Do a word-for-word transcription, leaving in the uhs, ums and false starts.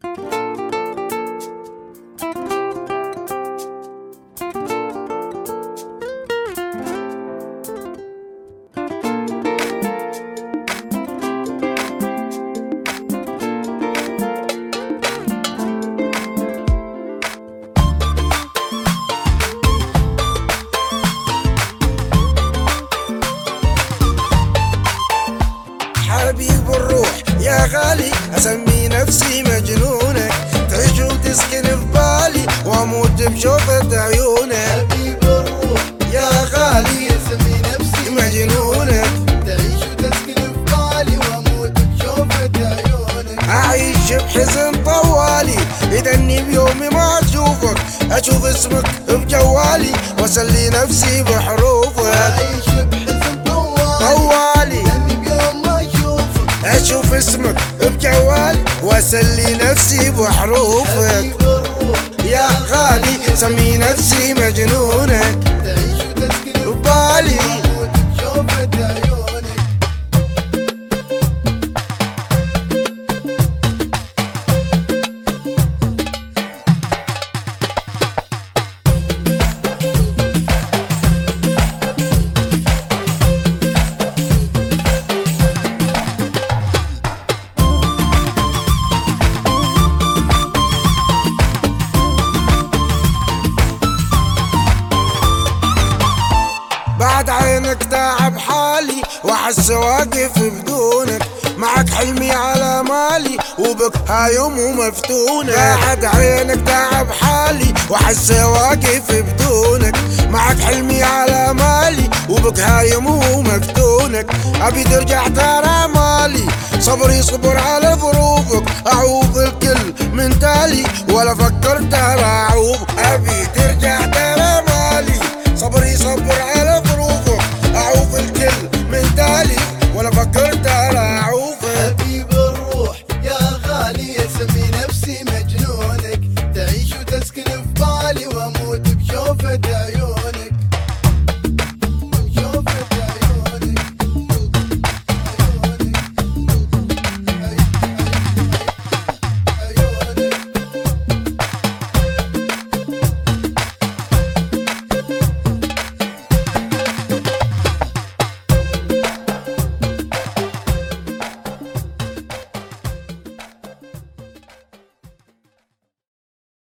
حبيب الروح يا غالي أسمي نفسي مجنونك، تعيش وتسكن في بالي وأموت بشوفة عيونك. حبيب الروح يا غالي أسمي نفسي مجنونك، تعيش وتسكن في بالي وأموت بشوفة عيونك. أعيش بحزن طوالي إذا إني بيومي ما أشوفك، أشوف اسمك بجوالي وأسلي نفسي بحروفك. أعيش بحزن طوالي طوالي لأني بيوم ما أشوفك، أشوف اسمك بجوالي وأسلي نفسي بحروفك. حبيب الروح يا غالي سمي نفسي مجنونك، تعيش وتسكن في بالي وأموت بشوفة عيونك. بعد عينك تعب حالي وأحس واقف بدونك، معك حلمي على مالي وبك هايم ومفتونك. بعد عينك تعب حالي وأحس واقف بدونك، معك حلمي على مالي وبك هايم ومفتونك. أبي ترجع ترى مالي صبري صبر على ظروفك، أعوض الكل من تالي ولا فكرت ترى أعوض. أبي ترجع ترى